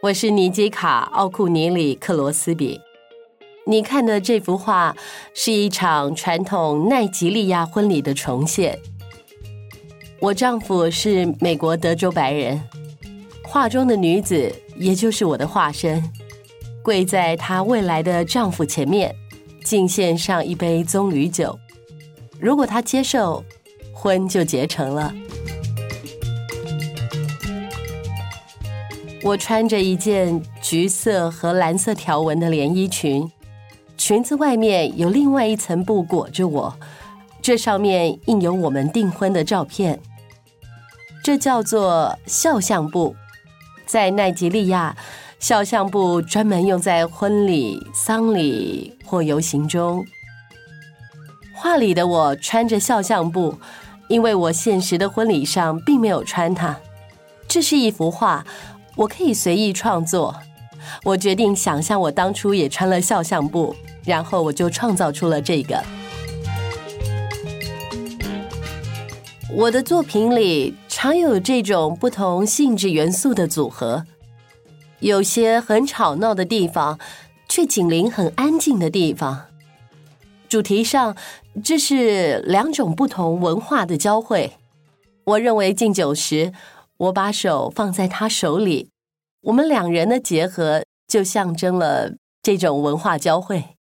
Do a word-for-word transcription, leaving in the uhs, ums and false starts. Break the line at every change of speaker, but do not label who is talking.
我是尼基卡·奥库尼里克罗斯比。你看的这幅画是一场传统奈及利亚婚礼的重现。我丈夫是美国德州白人，画中的女子也就是我的化身，跪在她未来的丈夫前面，敬献上一杯棕榈酒。如果她接受，婚就结成了。我穿着一件橘色和蓝色条纹的连衣裙，裙子外面有另外一层布裹着我，这上面印有我们订婚的照片。这叫做肖像布，在奈及利亚，肖像布专门用在婚礼、丧礼或游行中。画里的我穿着肖像布，因为我现实的婚礼上并没有穿它。这是一幅画，我可以随意创作。我决定想象我当初也穿了肖像布，然后我就创造出了这个。我的作品里常有这种不同性质元素的组合，有些很吵闹的地方，却紧邻很安静的地方。主题上，这是两种不同文化的交汇。我认为敬酒时，我把手放在他手里，我们两人的结合就象征了这种文化交汇。